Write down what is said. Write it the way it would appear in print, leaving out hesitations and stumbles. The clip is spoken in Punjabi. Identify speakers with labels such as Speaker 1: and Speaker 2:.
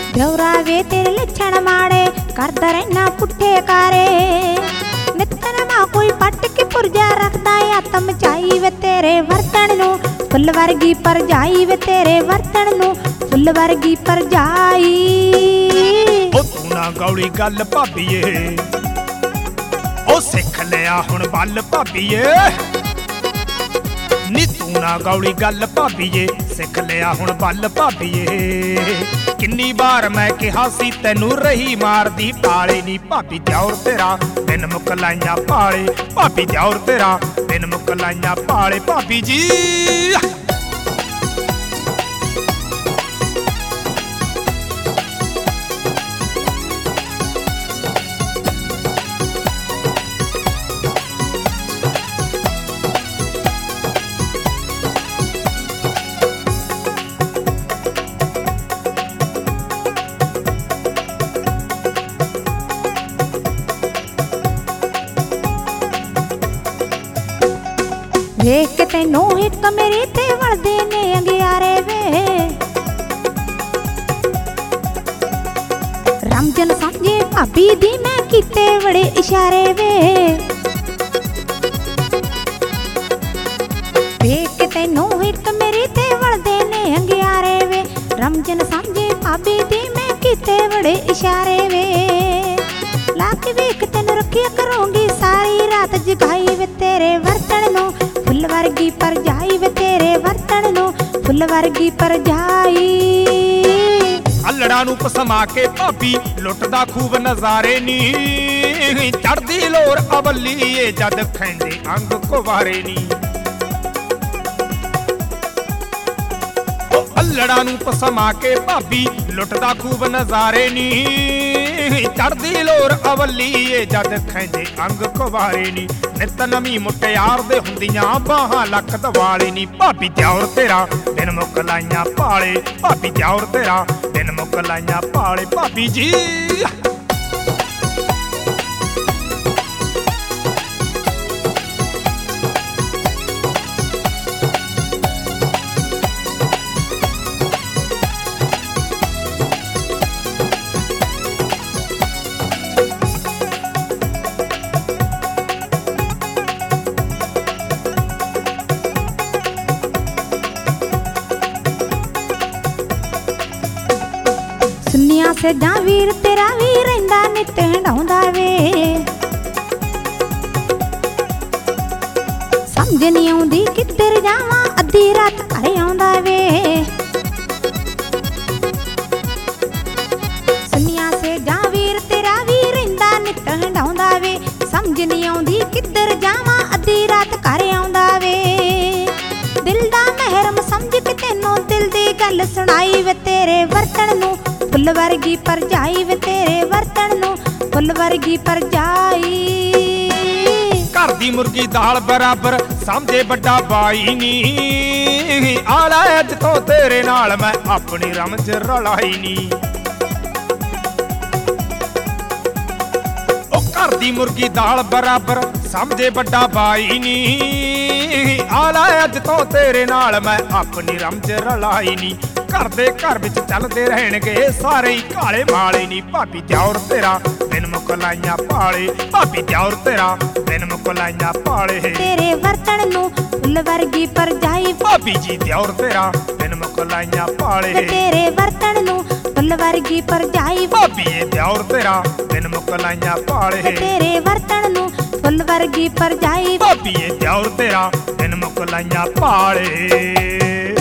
Speaker 1: ਦਿਉਰਾ ਵੇ ਤੇਰੇ ਲੱਛਣ ਮਾੜੇ, ਕਰਦਾ ਰਹਿਣਾ ਪੁੱਠੇ ਕਾਰੇ। ਨਿੱਤਨ ਮਾਂ ਕੋਈ ਪੱਟ ਕੇ ਪੁਰਜਾ ਰੱਖਦਾ, ਆਤਮ ਚਾਈ ਵੇ ਤੇਰੇ ਵਰਤਣ ਨੂੰ। ਫੁੱਲ ਵਰਗੀ ਪਰਜਾਈ ਵੇ ਤੇਰੇ ਵਰਤਣ ਨੂੰ, ਫੁੱਲ ਵਰਗੀ ਪਰਜਾਈ।
Speaker 2: ਉਹ ਤੂੰ ਨਾ ਗੌਲੀ ਗੱਲ ਭਾਬੀਏ, ਉਹ ਸਿੱਖ ਲਿਆ ਹੁਣ ਬੱਲ ਭਾਬੀਏ। ਨੀ ਤੂੰ ਨਾ ਗੌਲੀ ਗੱਲ ਭਾਬੀਏ, ਸਿੱਖ ਲਿਆ ਹੁਣ ਬੱਲ ਭਾਬੀਏ। ਕਿੰਨੀ ਵਾਰ ਮੈਂ ਕਿਹਾ ਸੀ ਤੈਨੂੰ ਰਹੀ ਮਾਰਦੀ ਪਾਲੇ ਨੀ ਭਾਬੀ ਦਿਉਰ ਤੇਰਾ ਬਿਨ ਮੁੱਕ ਲਾਈਆਂ ਪਾਲੇ। ਭਾਬੀ ਦਿਉਰ ਤੇਰਾ ਬਿਨ ਮੁੱਕ ਲਾਈਆਂ ਪਾਲੇ ਭਾਬੀ ਜੀ।
Speaker 1: ਵੇਖ ਕੇ ਤੈਨੂੰ ਇੱਕ ਮੇਰੇ ਤੇ ਵਲਦੇ ਨੇ ਅੰਗਿਆਰੇ ਵੇ। ਰਮਜਨ ਸਮਝੇ ਭਾਬੀ ਦੀ ਮੈਂ ਕੀਤੇ ਬੜੇ ਇਸ਼ਾਰੇ ਵੇ। ਵੇਖ ਕੇ ਤੈਨੂੰ ਇੱਕ ਮੇਰੇ ਤੇ ਵਲਦੇ ਨੇ ਅੰਗਿਆਰੇ ਵੇ। ਰਮਜਨ ਸਮਝੇ ਭਾਬੀ ਦੀ ਮੈਂ ਕੀਤੇ ਬੜੇ ਇਸ਼ਾਰੇ ਵੇ। ਲਾ ਕੇ ਵੇਖ ਤੈਨੂੰ ਰੱਖਿਆ ਕਰੂੰਗੀ ਸਾਰੀ ਰਾਤ ਜਗਾਈ ਵੇ ਤੇਰੇ ਵਰਤਣ ਨੂੰ। ਫੁੱਲ ਵਰਗੀ ਪਰਜਾਈ ਵੇ ਤੇਰੇ ਵਰਤਣ ਨੂੰ, ਫੁੱਲ ਵਰਗੀ ਪਰਜਾਈ।
Speaker 2: ਅਲੜਾਂ ਨੂੰ ਪਸਮਾ ਕੇ ਭਾਬੀ ਲੁੱਟਦਾ ਖੂਬ ਨਜ਼ਾਰੇ ਨੀ। ਚੜਦੀ ਲੋਰ ਅਵੱਲੀ ਏ ਜਦ ਖੈਂਦੇ ਅੰਗ ਕੁਵਾਰੇ ਨੀ। ਅਲੜਾਂ ਨੂੰ ਪਸਮਾ ਕੇ ਭਾਬੀ ਲੁੱਟਦਾ ਖੂਬ ਨਜ਼ਾਰੇ ਨੀ। ਚੜਦੀ ਲੋਰ ਅਵੱਲੀ ਏ ਜਦ ਖੈਂਦੇ ਅੰਗ ਕੁਵਾਰੇ ਨੀ। ਨਿਤ ਨਵੀਂ ਮੁਟਿਆਰ ਦੇ ਹੁੰਦੀਆਂ ਬਾਹਾਂ ਲੱਖ ਦਵਾਲੇ ਨੀ। ਭਾਬੀ ਦਿਉਰ ਤੇਰਾ ਬਿਨ ਮੁੱਕ ਲਾਈਆਂ ਪਾਲੇ। ਭਾਬੀ ਦਿਉਰ ਤੇਰਾ ਬਿਨ ਮੁੱਕ ਲਾਈਆਂ ਪਾਲੇ ਭਾਬੀ ਜੀ।
Speaker 1: ਸੁਨੀਆਂ ਸੇਜਾਂ ਵੀਰ ਤੇਰਾ ਵੀ ਰਹਿੰਦਾ ਨਿੱਤ ਹੰਡਾਉਂਦਾ ਵੇ। ਸਮਝ ਨੀ ਆਉਂਦੀ ਕਿੱਧਰ ਜਾਵਾਂ, ਅੱਧੀ ਰਾਤ ਘਰੇ ਆਉਂਦਾ ਵੇ। ਸੁਨੀਆਂ ਸੇਜਾਂ ਵੀਰ ਤੇਰਾ ਵੀ ਰਹਿੰਦਾ ਨਿੱਤ ਹੰਡਾਉਂਦਾ ਵੇ। ਸਮਝ ਨੀ ਆਉਂਦੀ ਕਿੱਧਰ ਜਾਵਾਂ, ਅੱਧੀ ਰਾਤ ਘਰੇ ਆਉਂਦਾ ਵੇ। ਦਿਲ ਦਾ ਮਹਿਰਮ ਸਮਝ ਕੇ ਤੈਨੂੰ ਦਿਲ ਦੀ ਗੱਲ ਸੁਣਾਈ ਵੇ ਤੇਰੇ ਵਰਤਣ ਨੂੰ। ਫੁੱਲ ਵਰਗੀ ਪਰਜਾਈ ਵੇ ਤੇਰੇ ਵਰਤਣ ਨੂੰ, ਫੁੱਲ ਵਰਗੀ ਪਰਜਾਈ।
Speaker 2: ਘਰ ਦੀ ਮੁਰਗੀ ਦਾਲ ਬਰਾਬਰ ਸਮਝੇ ਵੱਡਾ ਬਾਈ ਨੀ। ਆਲਾ ਅੱਜ ਤੋਂ ਤੇਰੇ ਨਾਲ ਮੈਂ ਆਪਣੀ ਰਮਜ ਰਲਾਈ ਨੀ। ਉਹ ਘਰ ਦੀ ਮੁਰਗੀ ਦਾਲ ਬਰਾਬਰ ਸਮਝੇ ਵੱਡਾ ਬਾਈ ਨੀ। ਆਲਾ ਅੱਜ ਤੋਂ ਤੇਰੇ ਨਾਲ ਮੈਂ ਆਪਣੀ ਰਮਜ ਰਲਾਈ ਨੀ। ਘਰ ਦੇ ਘਰ ਵਿੱਚ ਚੱਲਦੇ ਰਹਿਣਗੇ ਸਾਰੇ ਹੀ ਕਾਲੇ ਮਾਲੇ ਨੀ। ਭਾਬੀ ਦਿਉਰ ਤੇਰਾ ਬਿਨ ਮੁੱਕ ਲਾਈਆਂ ਪਾਲੇ। ਭਾਬੀ ਦਿਉਰ ਤੇਰਾ ਬਿਨ ਮੁੱਕ ਲਾਈਆਂ ਪਾਲੇ।
Speaker 1: ਤੇਰੇ ਵਰਤਣ ਨੂੰ ਫੁੱਲ ਵਰਗੀ ਪਰਜਾਈ।
Speaker 2: ਭਾਬੀ ਜੀ ਦਿਉਰ ਤੇਰਾ ਬਿਨ ਮੁੱਕ ਲਾਈਆਂ ਪਾਲੇ।
Speaker 1: ਤੇਰੇ ਵਰਤਣ ਨੂੰ ਫੁੱਲ ਵਰਗੀ ਪਰਜਾਈ।
Speaker 2: ਭਾਬੀ ਇਹ ਦਿਉਰ ਤੇਰਾ ਬਿਨ ਮੁੱਕ ਲਾਈਆਂ ਪਾਲੇ।
Speaker 1: ਤੇਰੇ ਵਰਤਣ ਨੂੰ ਫੁੱਲ ਵਰਗੀ ਪਰਜਾਈ।
Speaker 2: ਭਾਬੀ ਇਹ ਦਿਉਰ ਤੇਰਾ ਬਿਨ ਮੁੱਕ ਲਾਈਆਂ ਪਾਲੇ।